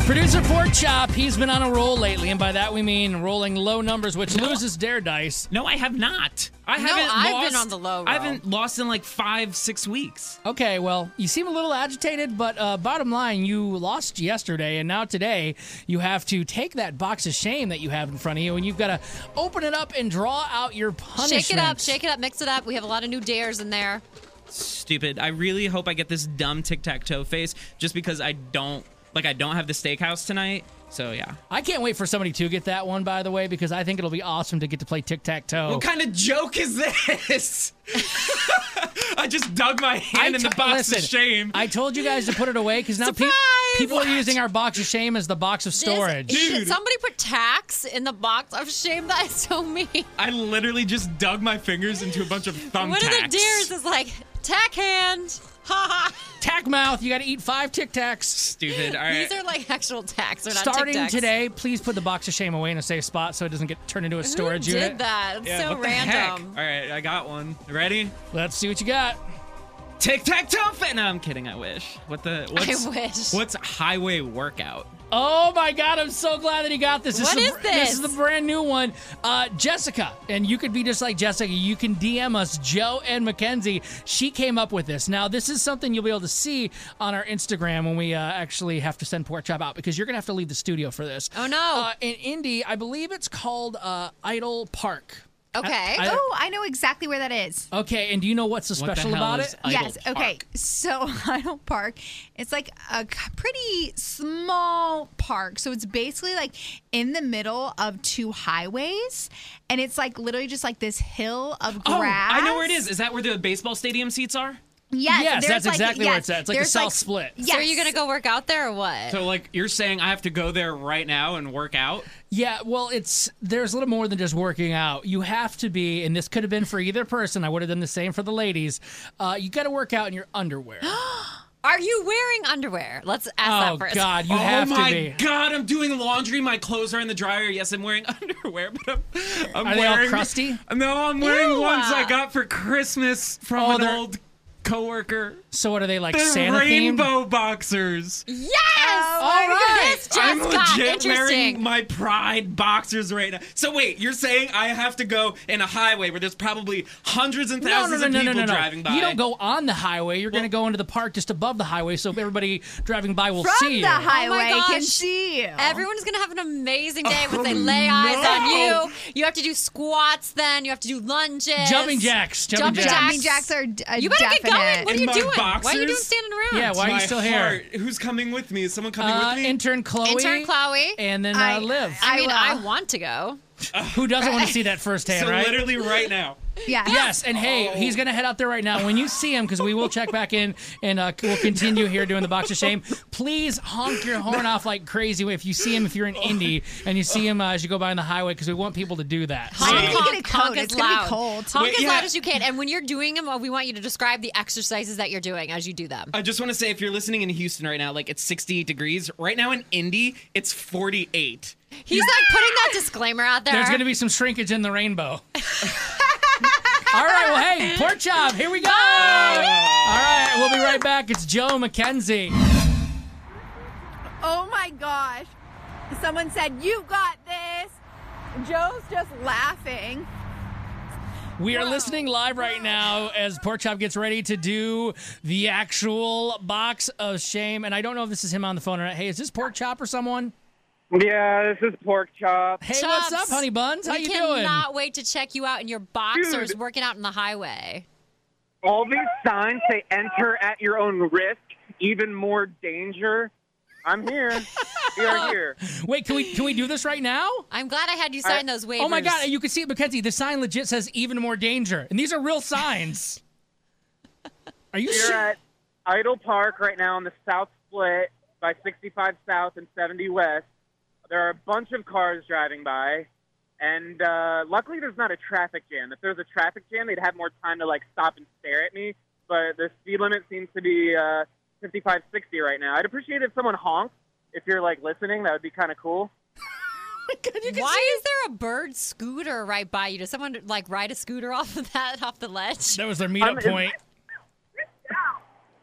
Producer Pork Chop, he's been on a roll lately, and by that we mean rolling low numbers, which loses Dare Dice. No, I have not. I've been on the low roll. I haven't lost in like 5-6 weeks. Okay, well, you seem a little agitated, but bottom line, you lost yesterday, and now today you have to take that box of shame that you have in front of you, and you've got to open it up and draw out your punishment. Shake it up, mix it up. We have a lot of new dares in there. Stupid. I really hope I get this dumb tic-tac-toe face just because I don't have the steakhouse tonight. So, yeah. I can't wait for somebody to get that one, by the way, because I think it'll be awesome to get to play tic-tac-toe. What kind of joke is this? I just dug my hand in the box of shame. I told you guys to put it away because now people are using our box of shame as the box of storage. Did somebody put tax in the box of shame? That is so mean. I literally just dug my fingers into a bunch of thumbtacks. One of the dares is like, tack hand. Tack mouth, you got to eat 5 Tic Tacs. Stupid. All right. These are like actual tacks. They're not Starting Tic Tacs. today, please put the box of shame away in a safe spot so it doesn't get turned into a storage Who unit. did that? It's so what the heck? random. All right, I got one. Ready? Let's see what you got. Tic-tac-toe. No, I'm kidding. I wish. I wish. What's highway workout? Oh my God, I'm so glad that he got this. What is this? This is the brand new one. Jessica, and you could be just like Jessica. You can DM us, Joe and Mackenzie. She came up with this. Now, this is something you'll be able to see on our Instagram when we actually have to send Pork Chop out because you're going to have to leave the studio for this. Oh, no. In Indy, I believe it's called Idle Park. Okay. I know exactly where that is. Okay, and do you know what's so special about it? Yes, okay. So Idle Park, it's like a pretty small park. So it's basically like in the middle of 2 highways, and it's like literally just like this hill of grass. Oh, I know where it is. Is that where the baseball stadium seats are? Yes, that's exactly where it's at. It's like the South Split. Yes. So are you going to go work out there or what? So, like, you're saying I have to go there right now and work out? Yeah, well, there's a little more than just working out. You have to be, and this could have been for either person. I would have done the same for the ladies. You got to work out in your underwear. Are you wearing underwear? Let's ask that first. Oh, God, you have to be. Oh, my God, I'm doing laundry. My clothes are in the dryer. Yes, I'm wearing underwear, but I'm Are wearing... they all crusty? No, I'm wearing ones I got for Christmas from an old coworker. So what are they, like They're Santa rainbow boxers. Yes! All right. This just I'm got legit wearing interesting. my Pride boxers right now. So wait, you're saying I have to go in a highway where there's probably hundreds and thousands of people driving by? You don't go on the highway. You're going to go into the park just above the highway so everybody driving by will see you. From the highway can gosh. see you. Everyone's going to have an amazing day when they lay eyes on you. You have to do squats then. You have to do lunges. Jumping jacks. Jumping jacks are You better definite. get going. What are In you my doing? boxers? Why are you doing standing around? Yeah, why are you My still heart. here? Who's coming with me? Is someone coming with me? Intern Chloe. Intern Chloe. And then Liv. I want to go. Who doesn't want to see that firsthand, So right? literally right now. Yeah. Yes, and hey, he's going to head out there right now. When you see him, because we will check back in and we'll continue here doing the box of shame, please honk your horn off like crazy if you see him, if you're in Indy, and you see him as you go by on the highway, because we want people to do that. Honk It's going to be cold. Honk as loud as you can. And when you're doing them, we want you to describe the exercises that you're doing as you do them. I just want to say, if you're listening in Houston right now, like it's 68 degrees. Right now in Indy, it's 48. He's like putting that disclaimer out there. There's going to be some shrinkage in the rainbow. All right, well, hey, Pork Chop, here we go. All right, we'll be right back. It's Joe Mackenzie. Oh my gosh. Someone said, "You got this." Joe's just laughing. We are listening live right now as Pork Chop gets ready to do the actual box of shame. And I don't know if this is him on the phone or not. Hey, is this Pork Chop or someone? Yeah, this is Pork Chop. Hey, Chops, what's up, honey buns? How we you doing? cannot wait to check you out in your boxers Dude. working out in the highway. All these signs say enter at your own risk, even more danger. I'm here. We are here. Wait, can we do this right now? I'm glad I had you sign those waivers. Oh my God, you can see it, Mackenzie. The sign legit says even more danger. And these are real signs. Are you We're sure? at Idle Park right now on the South Split by 65 South and 70 West. There are a bunch of cars driving by, and luckily there's not a traffic jam. If there was a traffic jam, they'd have more time to like stop and stare at me. But the speed limit seems to be 55, 60 right now. I'd appreciate if someone honked. If you're like listening, that would be kind of cool. Why is there a bird scooter right by you? Does someone like ride a scooter off the ledge? That was their meetup point.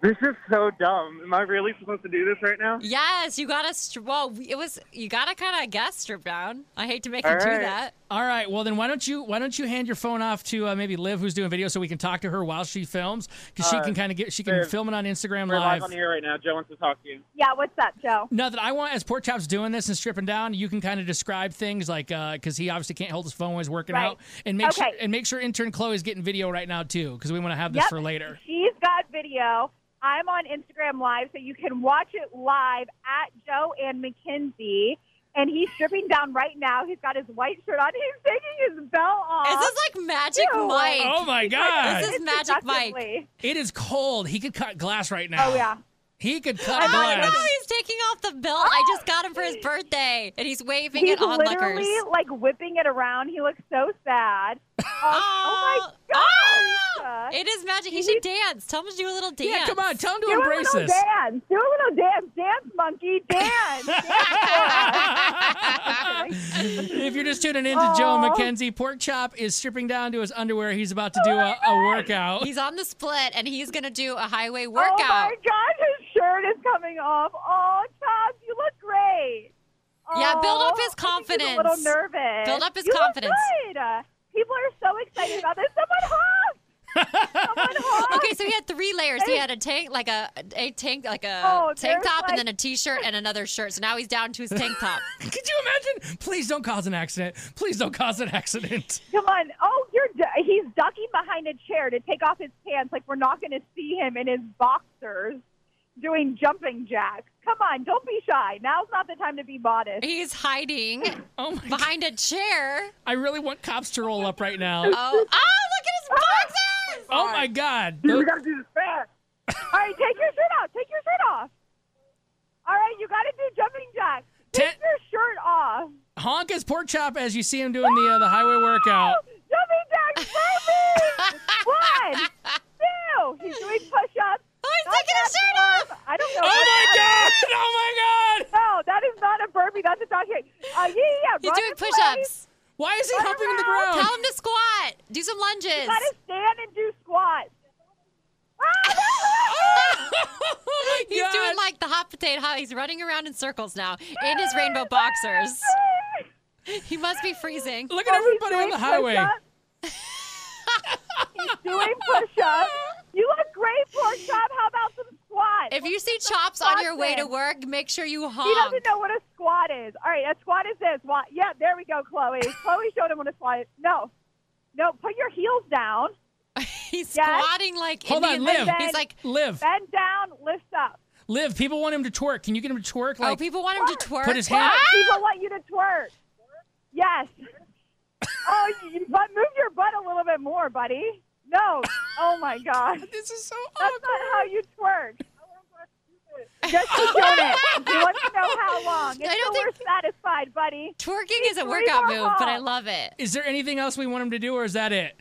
This is so dumb. Am I really supposed to do this right now? Yes, you gotta. You gotta kind of guess strip down. I hate to make you do right. that. All right. Well, then why don't you hand your phone off to maybe Liv, who's doing video, so we can talk to her while she films, because she can kind of Liv, film it on Instagram We're live. live on the air right now. Joe wants to talk to you. Yeah, what's up, Joe? Nothing. I want, as Pork Chop's doing this and stripping down, you can kind of describe things like because he obviously can't hold his phone when he's working Right. out, and make sure intern Chloe's getting video right now too, because we want to have this for later. She's got video. I'm on Instagram Live, so you can watch it live at Joe and Mackenzie. And he's stripping down right now. He's got his white shirt on. He's taking his belt off. Is this like Magic Mike? Oh my God! This is Magic Mike. Seductively. It is cold. He could cut glass right now. Oh, yeah. He could cut Oh glass. no, he's taking off the belt I just got him for his birthday, and he's waving He's it on literally, lookers. like, whipping it around. He looks so sad. Oh, my gosh. It is magic. He should dance. Tell him to do a little dance. Yeah, come on. Tell him to Do a embrace little this. dance. Do a little dance. Dance, monkey. Dance. If you're just tuning in to Joe and Mackenzie, Pork Chop is stripping down to his underwear. He's about to do a workout. He's on the split, and he's going to do a highway Oh, workout. my gosh. His shirt is coming off. Oh, Chops, you look great. Yeah, build up his I think confidence. he's a little nervous. Build up his You look confidence. good. People are so excited about this. Someone honk! Someone honk! Okay, so he had 3 layers. He had a tank, like a tank, like a Oh, tank there's, top, and like- then a t-shirt and another shirt. So now he's down to his tank top. Could you imagine? Please don't cause an accident. Please don't cause an accident. Come on. Oh, he's ducking behind a chair to take off his pants like we're not going to see him in his boxers doing jumping jacks. Come on, don't be shy. Now's not the time to be modest. He's hiding Oh my God. behind a chair. I really want cops to roll up right now. Oh, look at his boxers! Oh my God. Dude, we got to do this fast. All right, take your shirt off. Take your shirt off. All right, you got to do jumping jacks. Take Ten- your shirt off. Honk his Pork Chop as you see him doing the highway workout. Jumping jacks, perfect. 1, 2. He's doing push-ups. Oh, he's Not taking his that shirt far. off! I don't know. Oh what my that God! is. Oh my God! No, that is not a burpee. That's a dog kick. Yeah. He's run doing in place. push-ups. Why is he Run humping the around. ground? Tell him to squat. Do some lunges. You got to stand and do squats. Oh my He's God! doing like the hot potato. He's running around in circles now in his rainbow boxers. He must be freezing. Look at everybody on the highway. He's doing push-ups. You look great, Pork Chop. How about some squats? If you see Let's get Chops some on your squats way to in. work, make sure you He honk. doesn't know what a squat is. All right, a squat is this. Yeah, there we go, Chloe. Chloe showed him what a squat is. No, put your heels down. He's Yes. squatting like Hold on, Indian. Liv. He's like, Liv, Bend down, lift up. Liv, people want him to twerk. Can you get him to twerk? oh, Like, people want him to twerk. put his hand. People want you to twerk. Yes. Oh, but move your butt a little bit more, buddy. No. Oh, my God. This is so That's awkward. not how you twerk. Just keep doing it. He wants to know how long. Until don't we're think- satisfied, buddy. Twerking is a 3 workout more move, but I honks. love it. Is there anything else we want him to do, or is that it?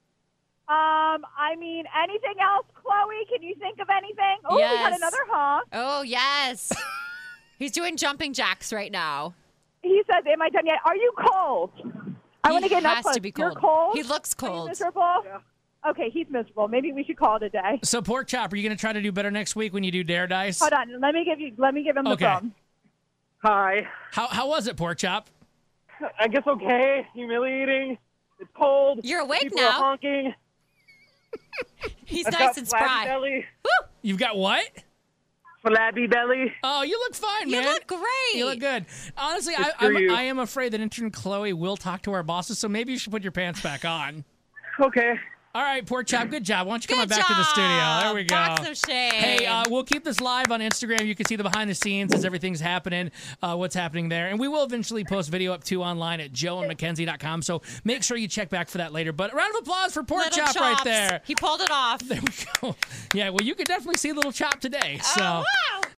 I mean, anything else, Chloe? Can you think of anything? Oh, we got Yes. another honk. Oh, yes. He's doing jumping jacks right now. He says, "Am I done yet? Are you cold?" I want to get He up has close. to be You're cold. cold. He looks Are you cold. miserable? Okay, he's miserable. Maybe we should call it a day. So, Pork Chop, are you going to try to do better next week when you do Dare Dice? Hold on. Let me give him the Okay. phone. Hi. How was it, Pork Chop? I guess okay. Humiliating. It's cold. You're awake People now. are honking. He's I've nice got and flabby spry. belly. Woo! You've got what? Flabby belly. Oh, you look fine, You man. look great. You look good. Honestly, screw you. I am afraid that intern Chloe will talk to our bosses, so maybe you should put your pants back on. Okay. All right, Pork Chop, good job. Why don't you come on Good back to the studio? job. There we go. Box of shame. Hey, we'll keep this live on Instagram. You can see the behind the scenes as everything's happening, what's happening there. And we will eventually post video up too online at joeandmackenzie.com. So make sure you check back for that later. But a round of applause for Pork Little Chop right Chops. there. He pulled it off. There we go. Yeah, well, you could definitely see Little Chop today. So Oh, wow.